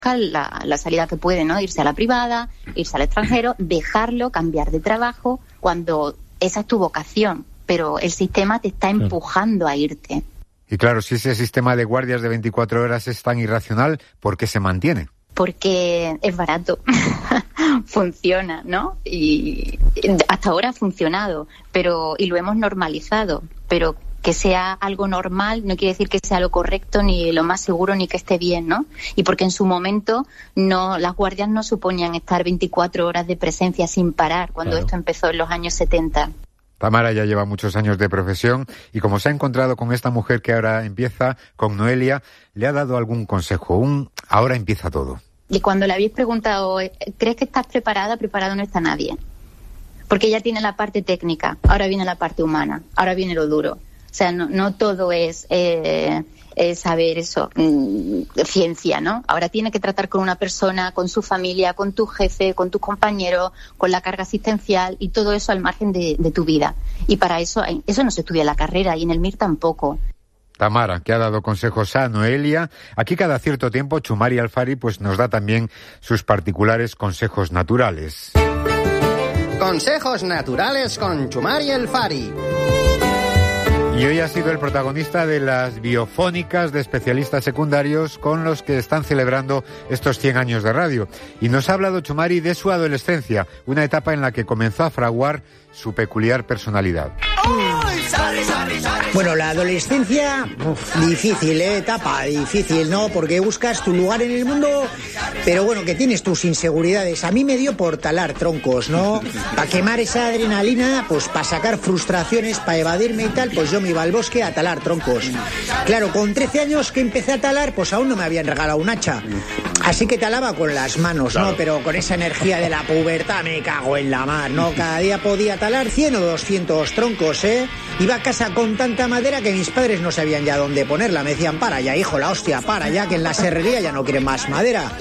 la salida que puede, ¿no? Irse a la privada, irse al extranjero, dejarlo, cambiar de trabajo, cuando esa es tu vocación, pero el sistema te está empujando a irte. Y claro, si ese sistema de guardias de 24 horas es tan irracional, ¿por qué se mantiene? Porque es barato, funciona, ¿no? Y hasta ahora ha funcionado, y lo hemos normalizado, pero que sea algo normal no quiere decir que sea lo correcto, ni lo más seguro, ni que esté bien, ¿no? Y porque en su momento las guardias no suponían estar 24 horas de presencia sin parar, cuando esto empezó en los años 70. Tamara ya lleva muchos años de profesión y como se ha encontrado con esta mujer que ahora empieza, con Noelia, ¿le ha dado algún consejo? Ahora empieza todo. Y cuando le habéis preguntado, ¿crees que estás preparada? Preparado no está nadie. Porque ella tiene la parte técnica, ahora viene la parte humana, ahora viene lo duro. O sea, no todo es saber eso, ciencia, ¿no? Ahora tiene que tratar con una persona, con su familia, con tu jefe, con tus compañeros, con la carga asistencial y todo eso al margen de tu vida. Y para eso no se estudia en la carrera y en el MIR tampoco. Tamara, que ha dado consejos a Noelia. Aquí cada cierto tiempo Txumari Alfari pues nos da también sus particulares consejos naturales. Consejos naturales con Txumari Alfari. Y hoy ha sido el protagonista de las biofónicas de especialistas secundarios con los que están celebrando estos 100 años de radio. Y nos ha hablado Txumari de su adolescencia, una etapa en la que comenzó a fraguar su peculiar personalidad. Bueno, la adolescencia, difícil, etapa difícil, ¿no? Porque buscas tu lugar en el mundo, pero bueno, que tienes tus inseguridades. A mí me dio por talar troncos, ¿no? Para quemar esa adrenalina, pues para sacar frustraciones, para evadirme y tal, pues yo me iba al bosque a talar troncos. Claro, con 13 años que empecé a talar, pues aún no me habían regalado un hacha. Así que talaba con las manos, ¿no? Pero con esa energía de la pubertad me cago en la mar, ¿no? Cada día podía talar 100 o 200 troncos, ¿eh? Iba a casa con tanta madera que mis padres no sabían ya dónde ponerla. Me decían, para ya, hijo, la hostia, para ya, que en la serrería ya no quieren más madera.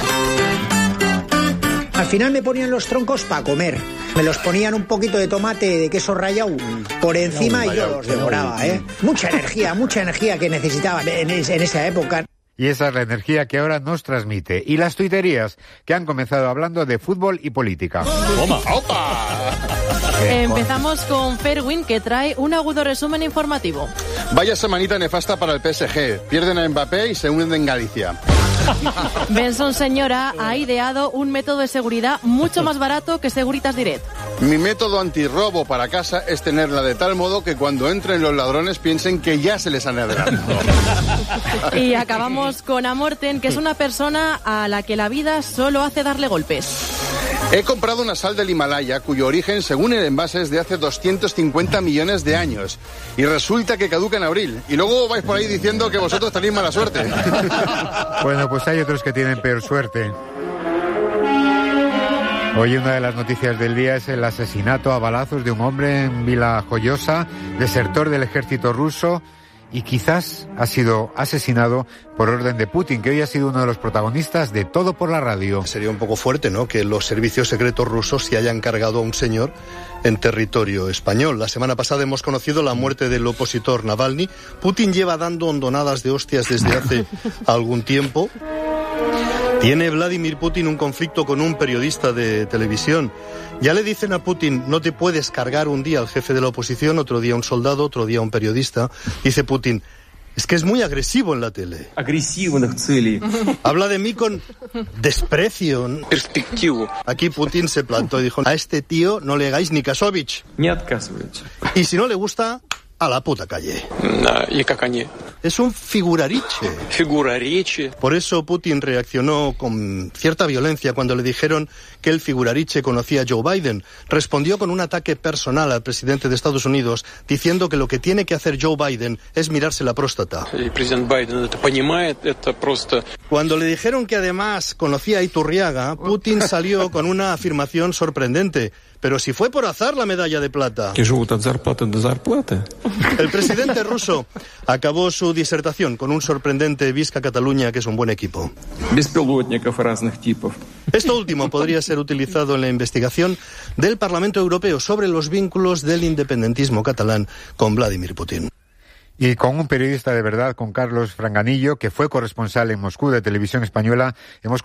Al final me ponían los troncos para comer. Me los ponían un poquito de tomate, de queso rallado por encima y yo los devoraba, ¿eh? Mucha energía que necesitaba en esa época. Y esa es la energía que ahora nos transmite. Y las tuiterías, que han comenzado hablando de fútbol y política. ¡Toma! ¡Opa! Empezamos con Ferwin, que trae un agudo resumen informativo. Vaya semanita nefasta para el PSG. Pierden a Mbappé y se unen en Galicia. Benson Señora ha ideado un método de seguridad mucho más barato que Securitas Direct. Mi método antirrobo para casa es tenerla de tal modo que cuando entren los ladrones piensen que ya se les han adelantado. Y acabamos con Amorten, que es una persona a la que la vida solo hace darle golpes. He comprado una sal del Himalaya cuyo origen, según el envase, es de hace 250 millones de años. Y resulta que caduca en abril. Y luego vais por ahí diciendo que vosotros tenéis mala suerte. Bueno, pues hay otros que tienen peor suerte. Hoy una de las noticias del día es el asesinato a balazos de un hombre en Vila Joyosa, desertor del ejército ruso, y quizás ha sido asesinado por orden de Putin, que hoy ha sido uno de los protagonistas de Todo por la Radio. Sería un poco fuerte, ¿no?, que los servicios secretos rusos se hayan cargado a un señor en territorio español. La semana pasada hemos conocido la muerte del opositor Navalny. Putin lleva dando hondonadas de hostias desde hace algún tiempo. Tiene Vladimir Putin un conflicto con un periodista de televisión. Ya le dicen a Putin, no te puedes cargar un día al jefe de la oposición, otro día un soldado, otro día un periodista. Dice Putin, es que es muy agresivo en la tele. Habla de mí con desprecio. Aquí Putin se plantó y dijo, a este tío no le hagáis ni Kasovich. Y si no le gusta, a la puta calle. Es un figurariche. Por eso Putin reaccionó con cierta violencia cuando le dijeron que el figurariche conocía a Joe Biden. Respondió con un ataque personal al presidente de Estados Unidos, diciendo que lo que tiene que hacer Joe Biden es mirarse la próstata. Cuando le dijeron que además conocía a Iturriaga, Putin salió con una afirmación sorprendente. Pero si fue por azar la medalla de plata. El presidente ruso acabó su disertación con un sorprendente Visca Cataluña, que es un buen equipo. Esto último podría ser utilizado en la investigación del Parlamento Europeo sobre los vínculos del independentismo catalán con Vladimir Putin. Y con un periodista de verdad, con Carlos Franganillo, que fue corresponsal en Moscú de Televisión Española, hemos